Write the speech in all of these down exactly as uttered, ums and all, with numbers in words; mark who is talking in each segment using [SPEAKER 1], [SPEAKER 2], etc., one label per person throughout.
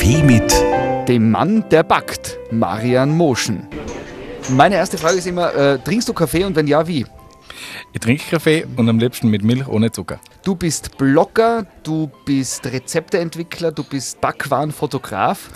[SPEAKER 1] Kaffee mit
[SPEAKER 2] dem Mann, der backt, Marian Moschen. Meine erste Frage ist immer, äh, trinkst du Kaffee und wenn ja, wie?
[SPEAKER 3] Ich trinke Kaffee und am liebsten mit Milch ohne Zucker.
[SPEAKER 2] Du bist Blogger, du bist Rezepteentwickler, du bist Backwarenfotograf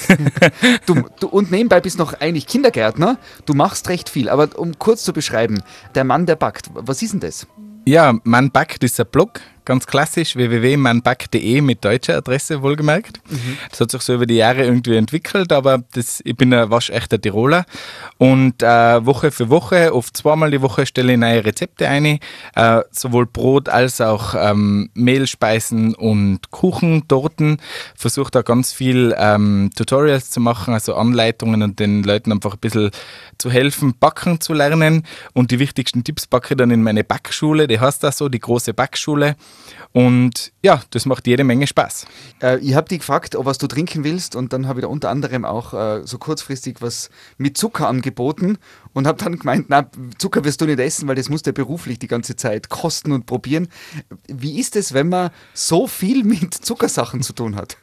[SPEAKER 2] du, du, und nebenbei bist noch eigentlich Kindergärtner. Du machst recht viel, aber um kurz zu beschreiben, der Mann, der backt, was ist denn das?
[SPEAKER 3] Ja, Man backt ist ein Blog, ganz klassisch, w w w punkt man backt punkt d e mit deutscher Adresse wohlgemerkt. Mhm. Das hat sich so über die Jahre irgendwie entwickelt, aber das, ich bin ein waschechter Tiroler und äh, Woche für Woche, oft zweimal die Woche, stelle ich neue Rezepte ein, äh, sowohl Brot als auch ähm, Mehlspeisen und Kuchen, Torten. Versuche da ganz viel ähm, Tutorials zu machen, also Anleitungen und den Leuten einfach ein bisschen zu helfen, backen zu lernen, und die wichtigsten Tipps backe ich dann in meine Backschule, die heißt das so, die große Backschule. Und ja, das macht jede Menge Spaß.
[SPEAKER 2] Äh, ich habe dich gefragt, ob was du trinken willst, und dann habe ich da unter anderem auch äh, so kurzfristig was mit Zucker angeboten und habe dann gemeint, na, Zucker wirst du nicht essen, weil das musst du ja beruflich die ganze Zeit kosten und probieren. Wie ist es, wenn man so viel mit Zuckersachen zu tun hat?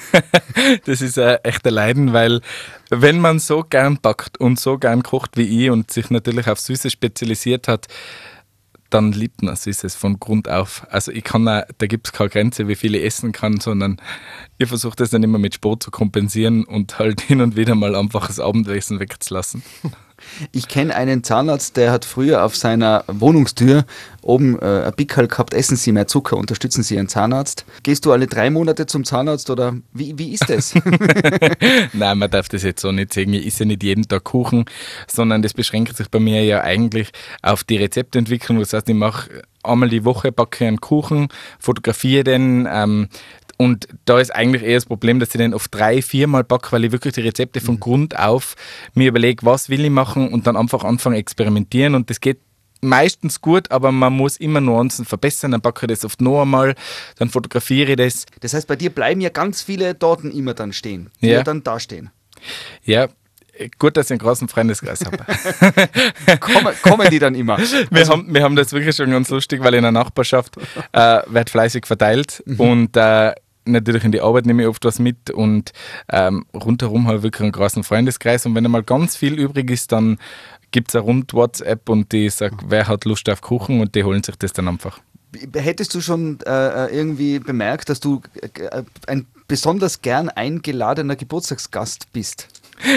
[SPEAKER 3] Das ist ein echter Leiden, weil wenn man so gern backt und so gern kocht wie ich und sich natürlich auf Süße spezialisiert hat, dann liebt man Süßes von Grund auf. Also ich kann auch, da gibt es keine Grenze, wie viel ich essen kann, sondern ich versuche das dann immer mit Sport zu kompensieren und halt hin und wieder mal einfach das Abendessen wegzulassen.
[SPEAKER 2] Ich kenne einen Zahnarzt, der hat früher auf seiner Wohnungstür oben äh, ein Pickerl gehabt, essen Sie mehr Zucker, unterstützen Sie Ihren Zahnarzt. Gehst du alle drei Monate zum Zahnarzt oder wie, wie ist das?
[SPEAKER 3] Nein, man darf das jetzt so nicht sagen. Ich esse nicht jeden Tag Kuchen, sondern das beschränkt sich bei mir ja eigentlich auf die Rezeptentwicklung. Das heißt, ich mache einmal die Woche backe einen Kuchen, fotografiere den, ähm, und da ist eigentlich eher das Problem, dass ich den oft drei, viermal backe, weil ich wirklich die Rezepte von mhm. Grund auf mir überlege, was will ich machen, und dann einfach anfangen zu experimentieren, und das geht meistens gut, aber man muss immer Nuancen verbessern. Dann backe ich das oft noch einmal, dann fotografiere ich das.
[SPEAKER 2] Das heißt, bei dir bleiben ja ganz viele Torten immer dann stehen, die ja, ja dann da stehen.
[SPEAKER 3] Ja, gut, dass ich einen großen Freundeskreis habe.
[SPEAKER 2] kommen, kommen die dann immer?
[SPEAKER 3] Wir, also, haben, wir haben das wirklich schon ganz lustig, weil in der Nachbarschaft äh, wird fleißig verteilt mhm. und äh, natürlich in die Arbeit nehme ich oft was mit, und ähm, rundherum habe ich wirklich einen großen Freundeskreis, und wenn einmal ganz viel übrig ist, dann gibt es eine Rund-WhatsApp und die sagt, wer hat Lust auf Kuchen, und die holen sich das dann einfach.
[SPEAKER 2] Hättest du schon äh, irgendwie bemerkt, dass du äh, ein besonders gern eingeladener Geburtstagsgast bist?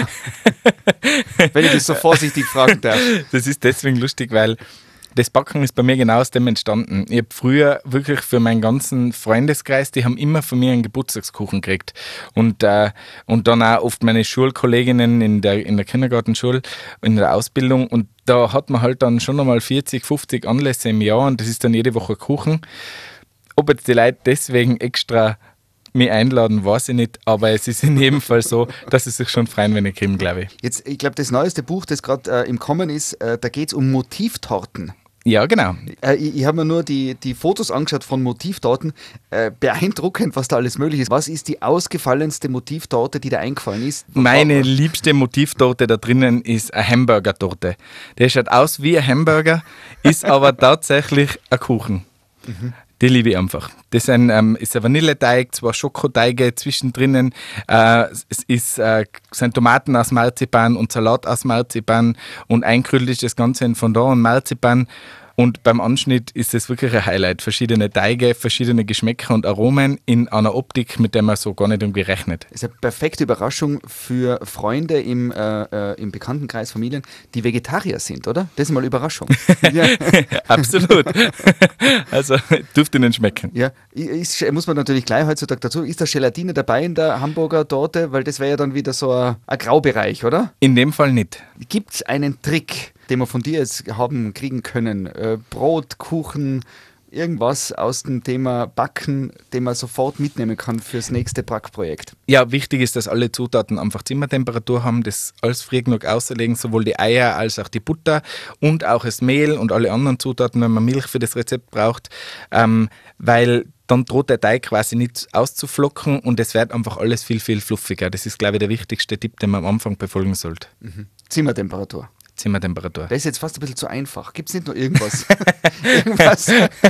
[SPEAKER 2] Wenn ich das so vorsichtig fragen darf.
[SPEAKER 3] Das ist deswegen lustig, weil das Backen ist bei mir genau aus dem entstanden. Ich habe früher wirklich für meinen ganzen Freundeskreis, die haben immer von mir einen Geburtstagskuchen gekriegt. Und, äh, und dann auch oft meine Schulkolleginnen in der, in der Kindergartenschule, in der Ausbildung. Und da hat man halt dann schon einmal vierzig, fünfzig Anlässe im Jahr, und das ist dann jede Woche Kuchen. Ob jetzt die Leute deswegen extra mich einladen, weiß ich nicht, aber es ist in jedem Fall so, dass sie sich schon freuen, wenn ich kriege, glaube ich.
[SPEAKER 2] Jetzt, ich glaube, das neueste Buch, das gerade äh, im Kommen ist, äh, da geht es um Motivtorten.
[SPEAKER 3] Ja, genau.
[SPEAKER 2] Äh, ich ich habe mir nur die, die Fotos angeschaut von Motivtorten. Äh, beeindruckend, was da alles möglich ist. Was ist die ausgefallenste Motivtorte, die da eingefallen ist?
[SPEAKER 3] Meine liebste Motivtorte da drinnen ist eine Hamburger-Torte. Der schaut aus wie ein Hamburger, ist aber tatsächlich ein Kuchen. Mhm. Die liebe ich einfach. Das ist ein, ähm, ist ein Vanilleteig, zwei Schokoteige zwischendrin. Äh, es ist, äh, sind Tomaten aus Marzipan und Salat aus Marzipan, und eingerollt ist das Ganze in Fondant und Marzipan. Und beim Anschnitt ist es wirklich ein Highlight. Verschiedene Teige, verschiedene Geschmäcker und Aromen in einer Optik, mit der man so gar nicht irgendwie rechnet.
[SPEAKER 2] Das ist eine perfekte Überraschung für Freunde im, äh, im Bekanntenkreis, Familien, die Vegetarier sind, oder? Das ist mal Überraschung. Ja.
[SPEAKER 3] Absolut. Also dürfte ihnen schmecken.
[SPEAKER 2] Ja, ist, muss man natürlich gleich heutzutage dazu. Ist da Gelatine dabei in der Hamburger Torte? Weil das wäre ja dann wieder so ein, ein Graubereich, oder?
[SPEAKER 3] In dem Fall nicht.
[SPEAKER 2] Gibt es einen Trick, den wir von dir jetzt haben kriegen können? Äh, Brot, Kuchen, irgendwas aus dem Thema Backen, den man sofort mitnehmen kann fürs nächste Backprojekt?
[SPEAKER 3] Ja, wichtig ist, dass alle Zutaten einfach Zimmertemperatur haben, das alles früh genug auslegen, sowohl die Eier als auch die Butter und auch das Mehl und alle anderen Zutaten, wenn man Milch für das Rezept braucht, ähm, weil dann droht der Teig quasi nicht auszuflocken, und es wird einfach alles viel, viel fluffiger. Das ist, glaube ich, der wichtigste Tipp, den man am Anfang befolgen sollte.
[SPEAKER 2] Mhm. Zimmertemperatur.
[SPEAKER 3] Zimmertemperatur.
[SPEAKER 2] Das ist jetzt fast ein bisschen zu einfach. Gibt es nicht nur irgendwas? irgendwas?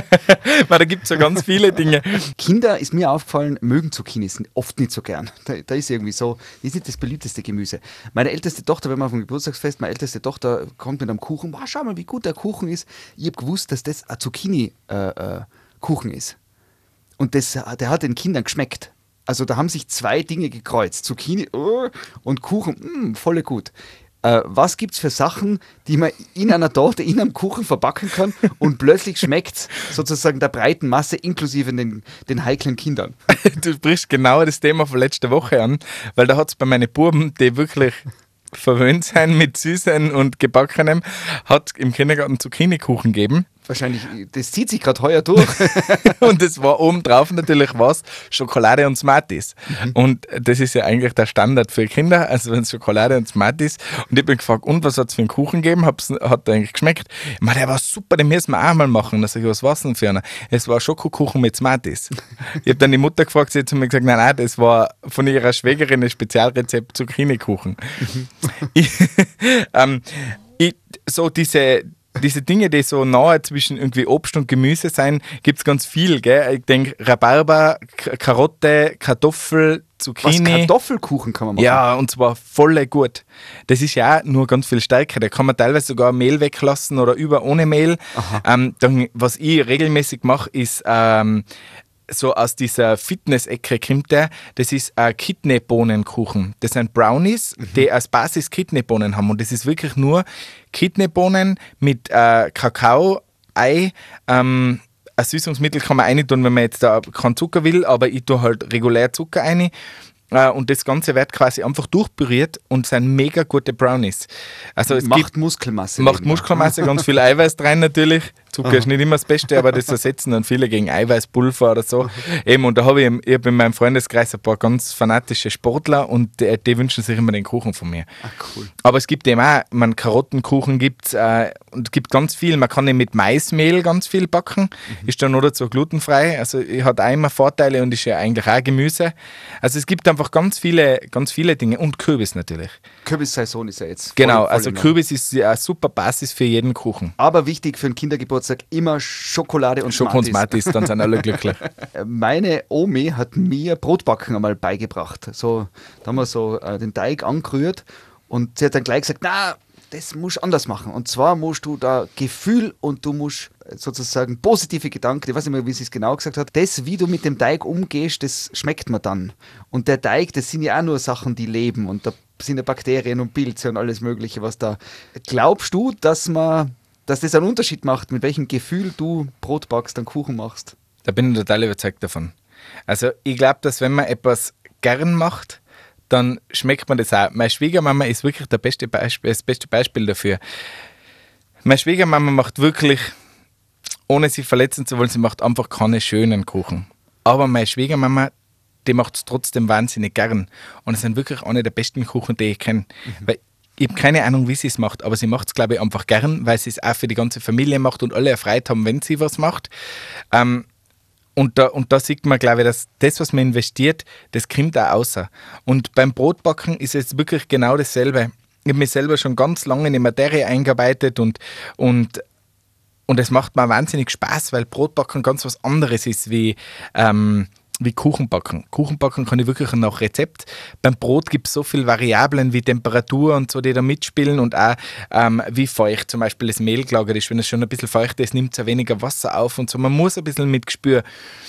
[SPEAKER 3] Weil da gibt es ja ganz viele Dinge.
[SPEAKER 2] Kinder, ist mir aufgefallen, mögen Zucchini oft nicht so gern. Da, da ist irgendwie so, das ist nicht das beliebteste Gemüse. Meine älteste Tochter, wenn wir auf dem Geburtstagsfest, meine älteste Tochter kommt mit einem Kuchen, wow, schau mal, wie gut der Kuchen ist. Ich habe gewusst, dass das ein Zucchini-Kuchen äh, äh, ist. Und das, der hat den Kindern geschmeckt. Also da haben sich zwei Dinge gekreuzt. Zucchini uh, und Kuchen, mh, voll gut. Äh, was gibt es für Sachen, die man in einer Torte, in einem Kuchen verbacken kann und plötzlich schmeckt es sozusagen der breiten Masse inklusive den, den heiklen Kindern?
[SPEAKER 3] Du sprichst genau das Thema von letzter Woche an, weil da hat es bei meinen Buben, die wirklich verwöhnt sind mit Süßen und Gebackenem, hat im Kindergarten Zucchini-Kuchen gegeben.
[SPEAKER 2] Wahrscheinlich, das zieht sich gerade heuer durch.
[SPEAKER 3] Und es war oben drauf natürlich was? Schokolade und Smarties. Mhm. Und das ist ja eigentlich der Standard für Kinder, also wenn es Schokolade und Smarties. Und ich bin gefragt, und was hat es für einen Kuchen gegeben? Hab's, hat der eigentlich geschmeckt? Ich meine, der war super, den müssen wir auch mal machen. Da sag ich, was war es denn für einer? Es war Schokokuchen mit Smarties. Ich habe dann die Mutter gefragt, sie hat zu mir gesagt, nein, nein, das war von ihrer Schwägerin ein Spezialrezept Zucchini-Kuchen. Mhm. ich, ähm, ich, so diese... Diese Dinge, die so nahe zwischen irgendwie Obst und Gemüse sein, gibt es ganz viel. Gell? Ich denke, Rhabarber, K- Karotte, Kartoffel, Zucchini.
[SPEAKER 2] Was, Kartoffelkuchen kann man machen?
[SPEAKER 3] Ja, und zwar voll gut. Das ist ja auch nur ganz viel stärker. Da kann man teilweise sogar Mehl weglassen oder über ohne Mehl. Ähm, dann, was ich regelmäßig mache, ist ähm, so aus dieser Fitness-Ecke kommt der, das ist ein Kidneybohnenkuchen. Das sind Brownies, mhm. die als Basis Kidneybohnen haben. Und das ist wirklich nur Kidneybohnen mit äh, Kakao, Ei, ähm, ein Süßungsmittel kann man rein tun, wenn man jetzt da keinen Zucker will, aber ich tue halt regulär Zucker rein. Äh, und das Ganze wird quasi einfach durchpüriert und sind mega gute Brownies. Also es
[SPEAKER 2] macht
[SPEAKER 3] gibt,
[SPEAKER 2] Muskelmasse.
[SPEAKER 3] Macht Muskelmasse, ganz viel Eiweiß rein natürlich. Zucker Aha. ist nicht immer das Beste, aber das ersetzen dann viele gegen Eiweißpulver oder so. Eben, und da habe ich, ich hab in meinem Freundeskreis ein paar ganz fanatische Sportler und die, die wünschen sich immer den Kuchen von mir.
[SPEAKER 2] Ach, cool.
[SPEAKER 3] Aber es gibt eben auch, man Karottenkuchen gibt äh, und es gibt ganz viel. Man kann eben mit Maismehl ganz viel backen, mhm. ist dann nur dazu glutenfrei. Also hat auch immer Vorteile und ist ja eigentlich auch Gemüse. Also es gibt einfach ganz viele, ganz viele Dinge und Kürbis natürlich.
[SPEAKER 2] Kürbissaison ist ja jetzt.
[SPEAKER 3] Genau,
[SPEAKER 2] voll, voll
[SPEAKER 3] also Kürbis ist eine super Basis für jeden Kuchen.
[SPEAKER 2] Aber wichtig für einen Kindergeburtstag immer Schokolade und
[SPEAKER 3] Schoko
[SPEAKER 2] Smarties.
[SPEAKER 3] und Smarties, dann sind alle glücklich.
[SPEAKER 2] Meine Omi hat mir Brotbacken einmal beigebracht. So, da haben wir so äh, den Teig angerührt und sie hat dann gleich gesagt, na, das musst du anders machen. Und zwar musst du da Gefühl und du musst sozusagen positive Gedanken, ich weiß nicht mehr, wie sie es genau gesagt hat, das, wie du mit dem Teig umgehst, das schmeckt man dann. Und der Teig, das sind ja auch nur Sachen, die leben und da sind ja Bakterien und Pilze und alles mögliche, was da... Glaubst du, dass man... dass das einen Unterschied macht, mit welchem Gefühl du Brot backst, dann Kuchen machst?
[SPEAKER 3] Da bin ich total überzeugt davon. Also ich glaube, dass wenn man etwas gern macht, dann schmeckt man das auch. Meine Schwiegermama ist wirklich der beste Beisp- das beste Beispiel dafür. Meine Schwiegermama macht wirklich, ohne sich verletzen zu wollen, sie macht einfach keine schönen Kuchen. Aber meine Schwiegermama, die macht es trotzdem wahnsinnig gern. Und es sind wirklich eine der besten Kuchen, die ich kenne. Mhm. Weil ich habe keine Ahnung, wie sie es macht, aber sie macht es, glaube ich, einfach gern, weil sie es auch für die ganze Familie macht und alle erfreut haben, wenn sie was macht. Ähm, und, da, und da sieht man, glaube ich, dass das, was man investiert, das kommt auch raus. Und beim Brotbacken ist es wirklich genau dasselbe. Ich habe mich selber schon ganz lange in die Materie eingearbeitet und, und, und es macht mir wahnsinnig Spaß, weil Brotbacken ganz was anderes ist wie... Ähm, wie Kuchenbacken. Kuchenbacken kann ich wirklich nach Rezept. Beim Brot gibt es so viele Variablen wie Temperatur und so, die da mitspielen und auch ähm, wie feucht zum Beispiel das Mehl gelagert ist. Wenn es schon ein bisschen feucht ist, nimmt es ja weniger Wasser auf und so. Man muss ein bisschen mit Gespür.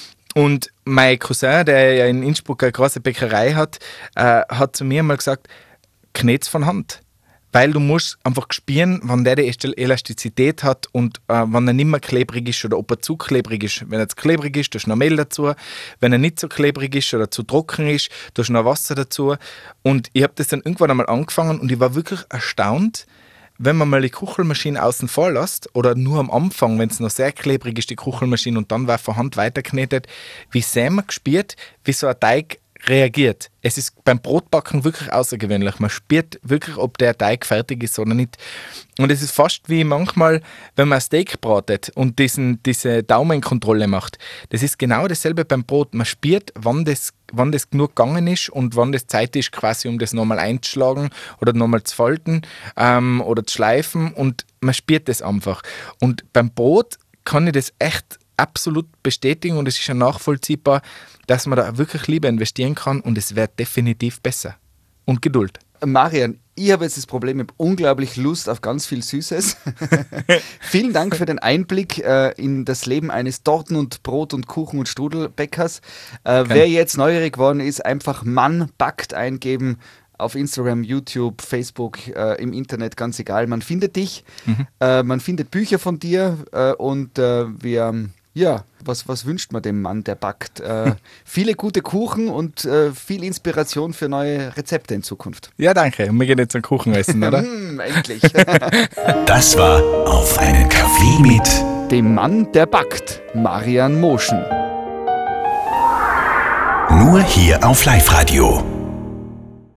[SPEAKER 3] Und mein Cousin, der ja in Innsbruck eine große Bäckerei hat, äh, hat zu mir mal gesagt, knet's von Hand. Weil du musst einfach spüren, wann der die Elastizität hat und äh, wann er nicht mehr klebrig ist oder ob er zu klebrig ist. Wenn er zu klebrig ist, tust du noch Mehl dazu. Wenn er nicht so klebrig ist oder zu trocken ist, tust du noch Wasser dazu. Und ich habe das dann irgendwann einmal angefangen und ich war wirklich erstaunt, wenn man mal die Kuchelmaschine außen vor lässt oder nur am Anfang, wenn es noch sehr klebrig ist, die Kuchelmaschine und dann war von Hand weiterknetet, wie sehr man gespürt, wie so ein Teig reagiert. Es ist beim Brotbacken wirklich außergewöhnlich. Man spürt wirklich, ob der Teig fertig ist oder nicht. Und es ist fast wie manchmal, wenn man ein Steak bratet und diesen, diese Daumenkontrolle macht. Das ist genau dasselbe beim Brot. Man spürt, wann das, wann das genug gegangen ist und wann das Zeit ist, quasi um das nochmal einzuschlagen oder nochmal zu falten ähm, oder zu schleifen. Und man spürt das einfach. Und beim Brot kann ich das echt absolut bestätigen und es ist ja nachvollziehbar, dass man da wirklich lieber investieren kann und es wird definitiv besser. Und Geduld.
[SPEAKER 2] Marian, ich habe jetzt das Problem, ich habe unglaublich Lust auf ganz viel Süßes. Vielen Dank für den Einblick äh, in das Leben eines Torten- und Brot- und Kuchen- und Strudelbäckers. Äh, wer jetzt neugierig geworden ist, einfach Mann backt eingeben. Auf Instagram, YouTube, Facebook, äh, im Internet, ganz egal. Man findet dich, mhm. äh, man findet Bücher von dir äh, und äh, wir, ja, was, was wünscht man dem Mann, der backt? Äh, viele gute Kuchen und äh, viel Inspiration für neue Rezepte in Zukunft.
[SPEAKER 3] Ja, danke. Wir gehen jetzt einen Kuchen essen, oder?
[SPEAKER 2] mm, endlich.
[SPEAKER 1] Das war Auf einen Kaffee mit
[SPEAKER 2] dem Mann, der backt, Marian Moschen.
[SPEAKER 1] Nur hier auf Live Radio.